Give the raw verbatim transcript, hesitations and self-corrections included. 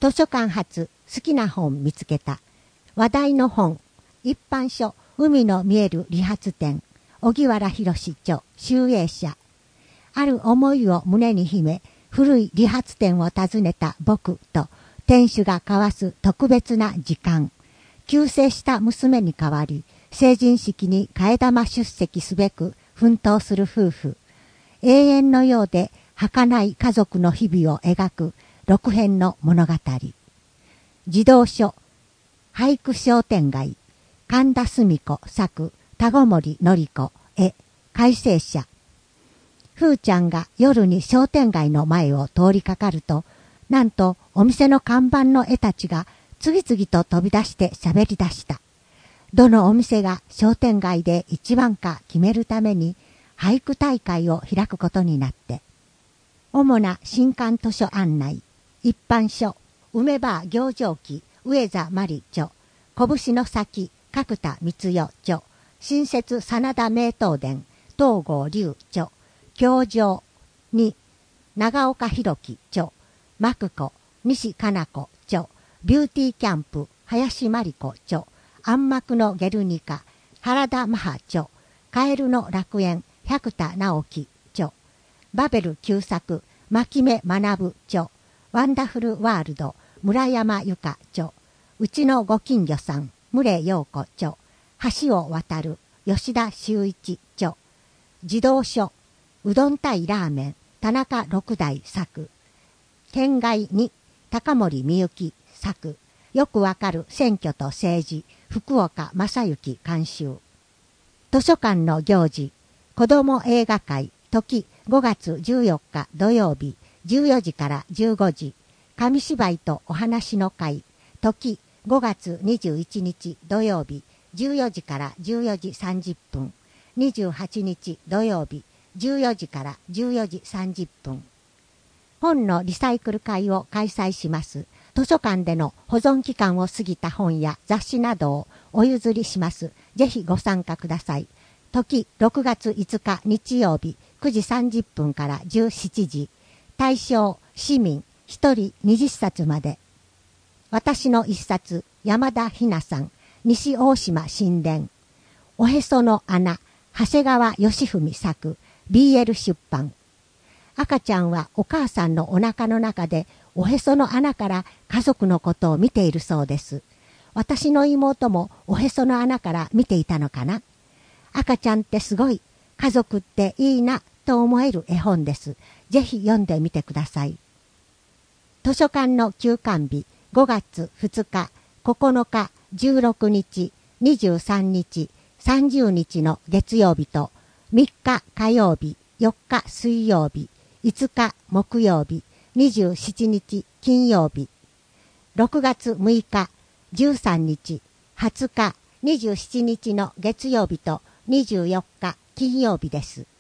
図書館発好きな本見つけた。話題の本。一般書海の見える理髪店。荻原博著集英社。ある思いを胸に秘め、古い理髪店を訪ねた僕と店主が交わす特別な時間。急逝した娘に代わり、成人式に替え玉出席すべく奮闘する夫婦。永遠のようで儚い家族の日々を描く六編の物語。児童書、俳句商店街、神田澄子作、田子森典子、絵、改正者。ふーちゃんが夜に商店街の前を通りかかると、なんとお店の看板の絵たちが次々と飛び出して喋り出した。どのお店が商店街で一番か決めるために俳句大会を開くことになって。主な新刊図書案内。一般書、梅場行情記、上座真理著、拳の先、角田光代著、新設真田名東伝、東郷龍著、教場に、長岡弘樹著、マクコ、西加奈子著、ビューティーキャンプ、林真理子著、暗幕のゲルニカ、原田マハ著、カエルの楽園、百田直樹著、バベル旧作、牧目学著、ワンダフルワールド、村山由佳著、うちのご近所さん、牟陽子著、橋を渡る、吉田修一著、児童書、うどん対ラーメン、田中六代作、県外に、高森美幸作、よくわかる選挙と政治、福岡正幸監修。図書館の行事、子ども映画会、時ごがつじゅうよっか土曜日、じゅうよじからじゅうごじ、紙芝居とお話の会、時ごがつにじゅういちにち土曜日、じゅうよじからじゅうよじさんじゅっぷん、にじゅうはちにち土曜日、じゅうよじからじゅうよじさんじゅっぷん。本のリサイクル会を開催します。図書館での保存期間を過ぎた本や雑誌などをお譲りします。ぜひご参加ください。時ろくがついつか日曜日くじさんじゅっぷんからじゅうしちじ。対象市民ひとりにじゅっさつまで。私の一冊、山田ひなさん、西大島神殿。おへその穴、長谷川義文作、ビーエル 出版。赤ちゃんはお母さんのお腹の中でおへその穴から家族のことを見ているそうです。私の妹もおへその穴から見ていたのかな。赤ちゃんってすごい、家族っていいなと思える絵本です。ぜひ読んでみてください。図書館の休館日、ごがつふつか、ここのか、じゅうろくにち、にじゅうさんにち、さんじゅうにちの月曜日と、みっか火曜日、よっか水曜日、いつか木曜日、にじゅうしちにち金曜日、ろくがつむいか、じゅうさんにち、はつか、にじゅうしちにちの月曜日とにじゅうよっか金曜日です。